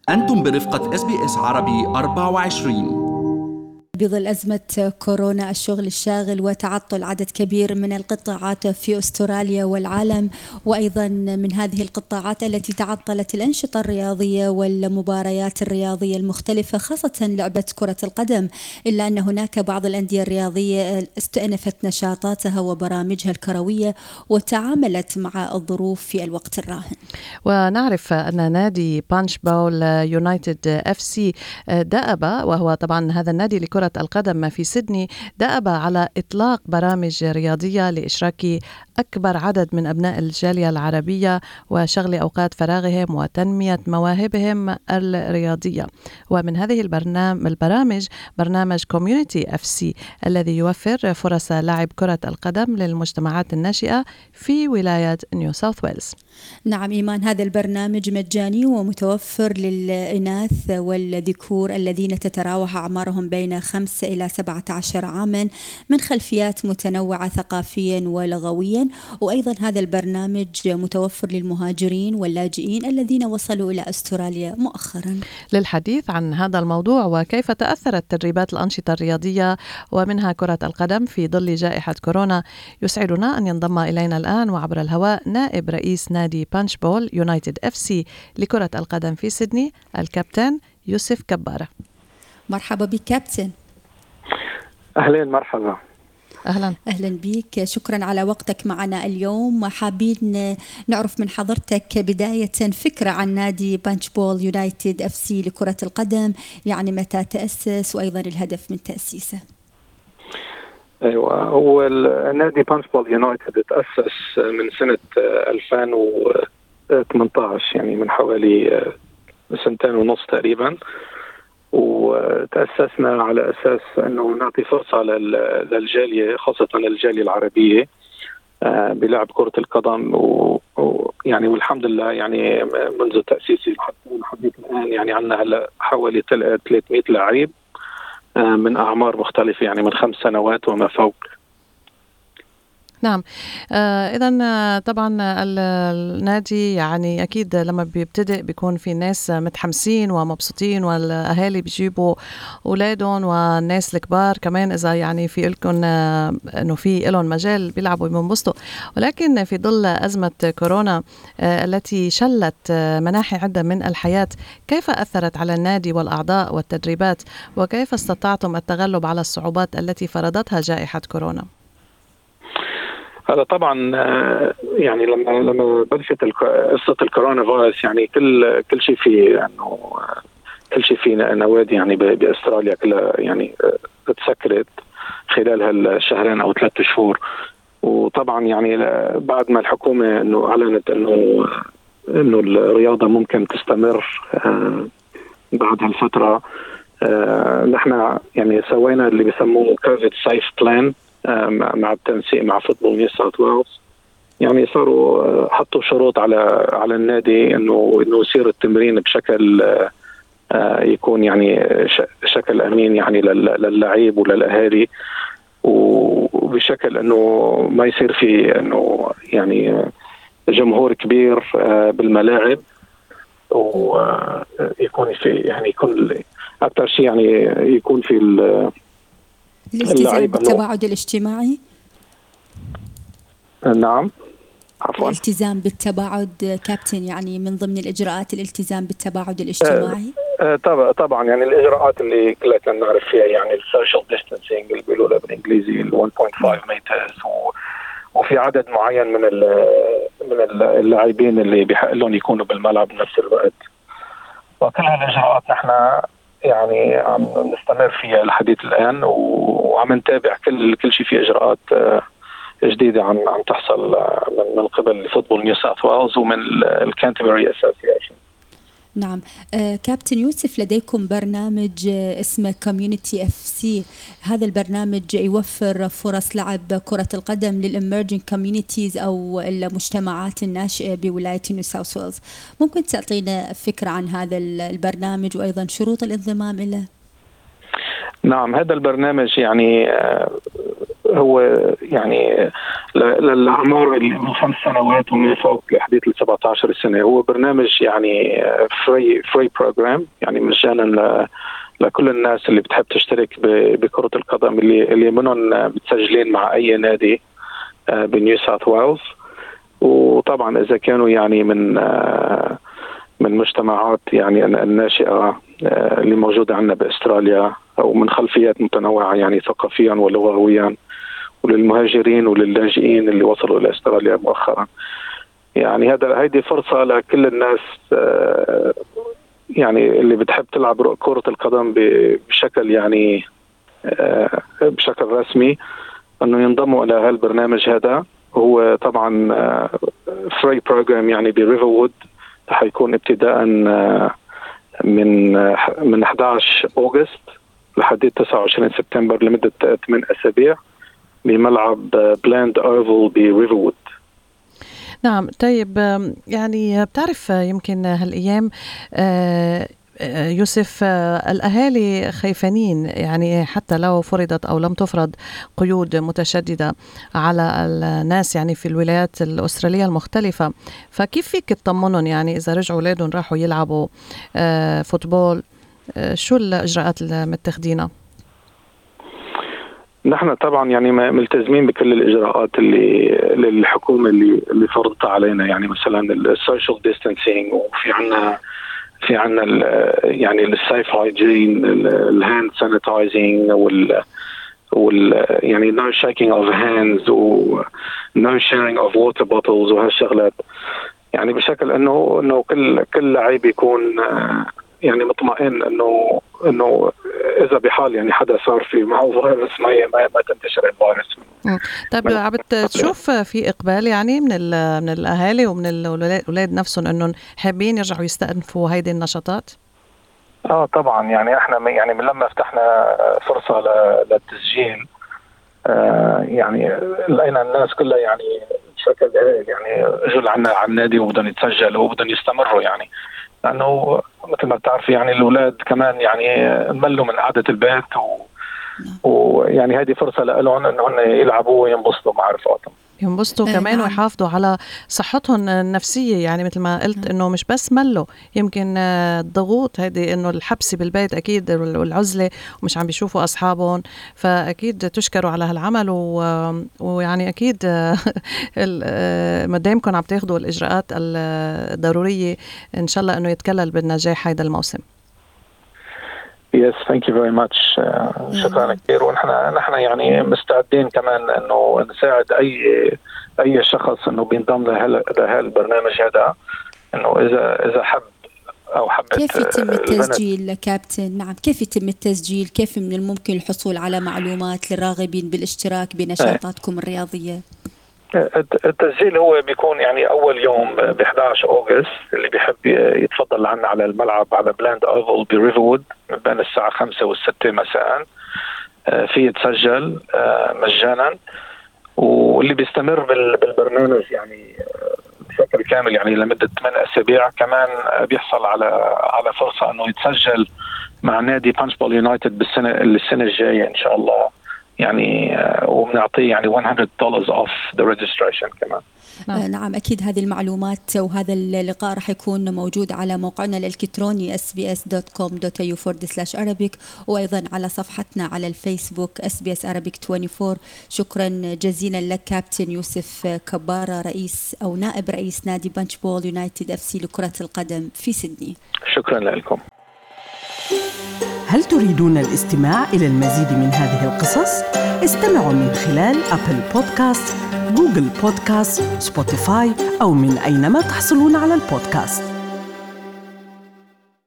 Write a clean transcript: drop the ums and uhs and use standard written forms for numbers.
أنتم برفقة SBS عربي 24. بظل أزمة كورونا، الشغل الشاغل وتعطل عدد كبير من القطاعات في أستراليا والعالم، وأيضا من هذه القطاعات التي تعطلت الأنشطة الرياضية والمباريات الرياضية المختلفة، خاصة لعبة كرة القدم، إلا أن هناك بعض الأندية الرياضية استأنفت نشاطاتها وبرامجها الكروية وتعاملت مع الظروف في الوقت الراهن. ونعرف أن نادي بانش بول يونايتد اف سي دأب، وهو طبعا هذا النادي لكرة القدم في سيدني، دأب على إطلاق برامج رياضية لإشراك أكبر عدد من أبناء الجالية العربية وشغل أوقات فراغهم وتنمية مواهبهم الرياضية. ومن هذه البرامج برنامج كوميونيتي اف سي الذي يوفر فرص لعب كرة القدم للمجتمعات الناشئة في ولاية نيو ساوث ويلز. نعم إيمان، هذا البرنامج مجاني ومتوفر للإناث والذكور الذين تتراوح أعمارهم بين 5 إلى 17 عاما من خلفيات متنوعة ثقافيا ولغويا. وأيضا هذا البرنامج متوفر للمهاجرين واللاجئين الذين وصلوا إلى أستراليا مؤخرا. للحديث عن هذا الموضوع وكيف تأثرت تدريبات الأنشطة الرياضية ومنها كرة القدم في ظل جائحة كورونا، يسعدنا أن ينضم إلينا الآن وعبر الهواء نائب رئيس نادي بانش بول يونايتد اف سي لكرة القدم في سيدني، الكابتن يوسف كبارة. مرحبا بك كابتن. أهلين، مرحبا. أهلا بك، شكرا على وقتك معنا اليوم. حابين نعرف من حضرتك بداية فكرة عن نادي بانش بول يونايتد اف سي لكرة القدم، يعني متى تأسس وأيضا الهدف من تأسيسه. أيوة، هو النادي بانش بول يونايتد تأسس من سنة 2018، يعني من حوالي 2.5 سنين تقريبا. وتأسسنا على أساس أنه نعطي فرصة للجالية، خاصة الجالية العربية، بلعب كرة القدم. ويعني والحمد لله يعني منذ تأسيسي لحد الآن يعني عندنا هلا حوالي 300 لاعب من أعمار مختلفة، يعني من 5 سنوات وما فوق. نعم، إذن طبعا النادي يعني أكيد لما بيبتدئ بيكون في ناس متحمسين ومبسوطين، والأهالي بيجيبوا أولادهم والناس الكبار كمان إذا يعني في لكم إنه في لهم مجال بيلعبوا وينبسطوا. ولكن في ظل أزمة كورونا التي شلت مناحي عدة من الحياة، كيف أثرت على النادي والأعضاء والتدريبات، وكيف استطعتم التغلب على الصعوبات التي فرضتها جائحة كورونا؟ هذا طبعا يعني لما بلشت قصه الكورونا فيروس، يعني كل شيء في انه كل شيء في نوادي يعني باستراليا كلها يعني تسكرت خلال هالشهرين او 3 شهور. وطبعا يعني بعد ما الحكومه انه اعلنت انه الرياضه ممكن تستمر بعد هالفتره، نحن يعني سوينا اللي بيسموه كوفيد سيف بلان مع التنسيق مع فوتبول نيو ساوث ويلز. يعني صاروا حطوا شروط على النادي انه يصير التمرين بشكل يكون يعني شكل امين يعني للاعب وللاهالي، وبشكل انه ما يصير في انه يعني جمهور كبير بالملاعب، ويكون في يعني يكون اكثر شيء يعني يكون في الالتزام بالتباعد الاجتماعي. نعم، عفوا. الالتزام بالتباعد كابتن، يعني من ضمن الإجراءات الالتزام بالتباعد الاجتماعي. طبعا يعني الإجراءات اللي كلنا نعرف فيها، يعني السوشيال ديستانسينج اللي بيقولوا بالإنجليزي 1.5 متر، وفي عدد معين من اللاعبين اللي بيحق لهم يكونوا بالملعب بنفس الوقت. وكل هالإجراءات نحن يعني عم نستمر فيها لحديث الآن، وعم نتابع كل شيء في إجراءات جديدة عم تحصل من قبل فوتبول نيو ساوث ويلز ومن الكانتربري اسوسيشن. نعم، كابتن يوسف، لديكم برنامج اسمه كوميونيتي اف سي. هذا البرنامج يوفر فرص لعب كرة القدم للإميرجينج كوميونيتيز أو المجتمعات الناشئة بولاية نيو ساوث ويلز. ممكن تعطينا فكرة عن هذا البرنامج وأيضا شروط الانضمام له؟ نعم، هذا البرنامج يعني هو يعني للأعمار اللي من 5 سنوات ومن فوق لحديث 17 سنة. هو برنامج يعني فري بروجرام، يعني مجانا لكل الناس اللي بتحب تشترك بكرة القدم، اللي منهم متسجلين مع أي نادي بنيو ساوث ويلز. وطبعا إذا كانوا يعني من مجتمعات يعني الناشئة اللي موجودة عندنا بأستراليا، أو من خلفيات متنوعة يعني ثقافيا ولغويا، وللمهاجرين وللاجئين اللي وصلوا إلى أستراليا مؤخرا. يعني هيدي فرصة لكل الناس يعني اللي بتحب تلعب كرة القدم بشكل يعني بشكل رسمي أنه ينضموا إلى هالبرنامج هذا. هو طبعا فري بروجرام يعني بريفروود، حيكون ابتداء من 11 أغسطس لحد 29 سبتمبر لمدة 8 أسابيع بملعب بلاند أوفل بريفروود. نعم. طيب يعني بتعرف يمكن هالأيام يوسف الأهالي خايفانين، يعني حتى لو فرضت أو لم تفرض قيود متشددة على الناس يعني في الولايات الأسترالية المختلفة، فكيف فيك تطمنهم يعني إذا رجعوا أولادهم راحوا يلعبوا فوتبول؟ شو الإجراءات المتخذينها؟ نحن طبعا يعني ملتزمين بكل الإجراءات اللي الحكومة اللي فرضتها علينا، يعني مثلا السوشيال ديستانسينج، وفي عنا يعني السيف هايجين، الهاند سانيتايزنج، يعني no shaking of hands و no sharing of water bottles وهالشغلات، يعني بشكل انه كل لاعب يكون يعني مطمئن انه اذا بحال يعني حدا صار في معه فيروس ما تنتشر الفيروس. طيب عم تشوف في اقبال يعني من الاهالي ومن الاولاد نفسهم انهم حابين يرجعوا يستأنفوا هيدي النشاطات؟ طبعا يعني احنا يعني من لما فتحنا فرصة للتسجيل يعني لقينا الناس كلها يعني بشكل يعني اجوا عنا على النادي وبدهم يتسجلوا وبدهم يستمروا، يعني لانه مثل ما بتعرف يعني الاولاد كمان يعني ملوا من قعدة البيت ويعني هذه فرصة لهم انهم يلعبوا وينبسطوا مع رفقاتهم، ينبسطوا كمان نعم. ويحافظوا على صحتهم النفسية. يعني مثل ما قلت انه مش بس ملوا، يمكن الضغوط هذه انه الحبس بالبيت اكيد والعزلة ومش عم بيشوفوا اصحابهم، فاكيد تشكروا على هالعمل ويعني اكيد ما دامكم عم تاخذوا الاجراءات الضرورية ان شاء الله انه يتكلل بالنجاح هذا الموسم. Yes, thank you very much. شكرا كثير. ونحن يعني مستعدين كمان انه نساعد اي شخص انه بينضم لهالبرنامج هذا، انه اذا حب او حبت. كيف يتم التسجيل كابتن؟ نعم، كيف يتم التسجيل؟ كيف من الممكن الحصول على معلومات للراغبين بالاشتراك بنشاطاتكم الرياضية؟ التسجيل هو بيكون يعني أول يوم ب 11 أغسطس، اللي بيحب يتفضل عنا على الملعب على بلاند أوفل بريفروود من بين الساعة 5 و6 مساء، فيه يتسجل مجانا، واللي بيستمر بالبرنامج يعني بشكل كامل يعني لمدة 8 أسابيع كمان بيحصل على فرصة أنه يتسجل مع نادي بانش بول يونايتد السنة الجاية إن شاء الله، يعني وبنعطيه يعني $100 off the registration كمان. نعم أكيد هذه المعلومات وهذا اللقاء راح يكون موجود على موقعنا الإلكتروني sbs.com.au/Arabic، وأيضا على صفحتنا على الفيسبوك SBS Arabic 24. شكرا جزيلا لك كابتن يوسف كبارة، رئيس أو نائب رئيس نادي بانش بول يونايتد FC لكرة القدم في سيدني. شكرا لكم. هل تريدون الاستماع إلى المزيد من هذه القصص؟ استمعوا من خلال أبل بودكاست، جوجل بودكاست، سبوتيفاي أو من أينما تحصلون على البودكاست.